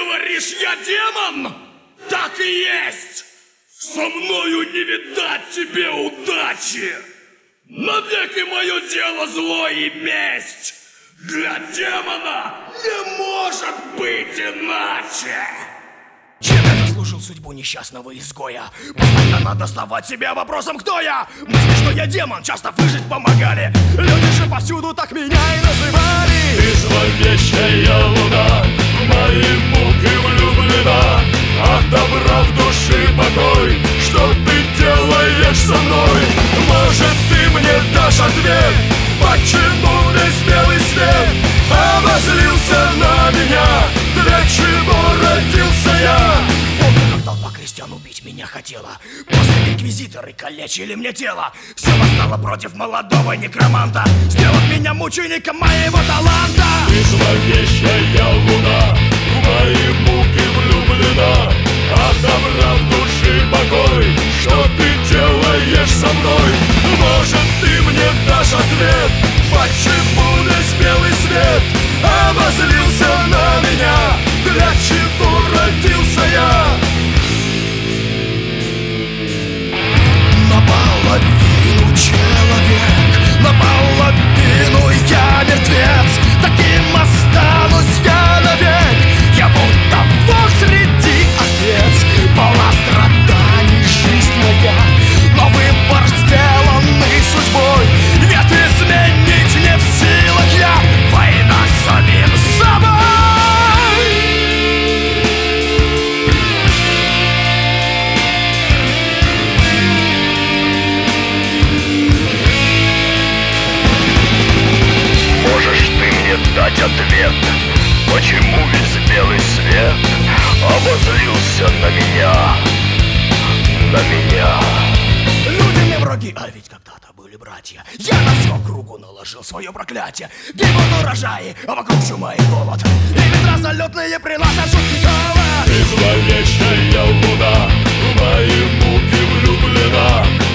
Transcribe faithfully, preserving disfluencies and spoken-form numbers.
говоришь, я демон? Так и есть! Со мною не видать тебе удачи! Навеки мое дело зло и месть! Для демона не может быть иначе! Чем я заслужил судьбу несчастного изгоя? Постоянно доставать себя вопросом, кто я? Мысли, что я демон, часто выжить помогали. Люди же повсюду так меня и называли. Ты зловещая луна, в мои муки влюблена. Отобрав души покой, что ты делаешь со мной? Может, ты мне дашь ответ, почему весь белый свет обозлился на меня? Для чего родился я? Помню, как толпа крестьян убить меня хотела. После инквизиторы калечили мне тело. Все восстало против молодого некроманта, сделав меня мучеником моего таланта. Ты зловещая луна, в мои муки влюблена. Отобрав души покой, что ты делаешь со мной? Может, ты мне дашь ответ, почему весь белый свет обозлился на меня? Для чего родился я? Наполовину человек, наполовину я мертвец. Таким останусь я навек. Я будто волк среди овец. Полна страданий жизнь моя, но выбор сделанный судьбой. Нет, изменить не в силах я. Война с самим собой. Можешь ты мне дать ответ, почему весь белый свет обозлился на меня, на меня? Люди мне враги, а ведь когда-то были братья. Я на всю округу наложил свое проклятие. Гибнут урожаи, а вокруг чума и голод. И ветра залетные приносят жуткий холод. Ты зловещая луна, в мои муки влюблена.